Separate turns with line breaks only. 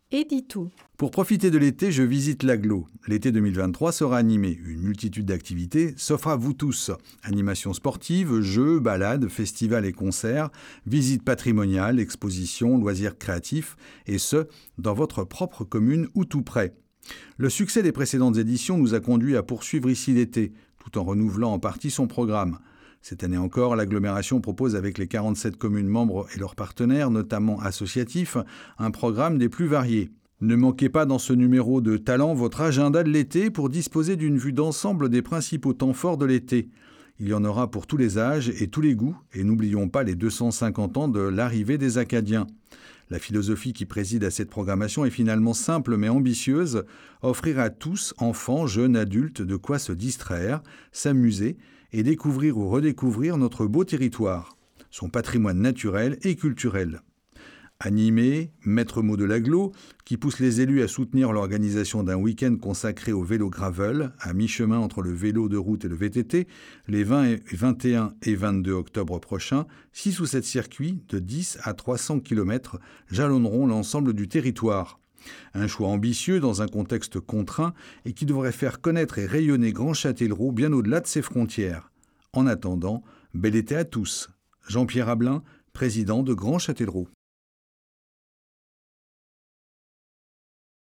et dit tout.
Pour profiter de l'été, je visite l'Agglo. L'été 2023 sera animé. Une multitude d'activités s'offre à vous tous. Animations sportives, jeux, balades, festivals et concerts, visites patrimoniales, expositions, loisirs créatifs, et ce, dans votre propre commune ou tout près. Le succès des précédentes éditions nous a conduit à poursuivre ici l'été, tout en renouvelant en partie son programme. Cette année encore, l'agglomération propose avec les 47 communes membres et leurs partenaires, notamment associatifs, un programme des plus variés. Ne manquez pas dans ce numéro de Talent votre agenda de l'été pour disposer d'une vue d'ensemble des principaux temps forts de l'été. Il y en aura pour tous les âges et tous les goûts, et n'oublions pas les 250 ans de l'arrivée des Acadiens. La philosophie qui préside à cette programmation est finalement simple mais ambitieuse, offrir à tous, enfants, jeunes, adultes, de quoi se distraire, s'amuser et découvrir ou redécouvrir notre beau territoire, son patrimoine naturel et culturel. Animé, maître mot de l'Agglo, qui pousse les élus à soutenir l'organisation d'un week-end consacré au vélo gravel, à mi-chemin entre le vélo de route et le VTT, les 20, 21 et 22 octobre prochains, 6 ou 7 circuits de 10 à 300 km jalonneront l'ensemble du territoire. Un choix ambitieux dans un contexte contraint et qui devrait faire connaître et rayonner Grand Châtellerault bien au-delà de ses frontières. En attendant, bel été à tous. Jean-Pierre Ablin, président de Grand Châtellerault.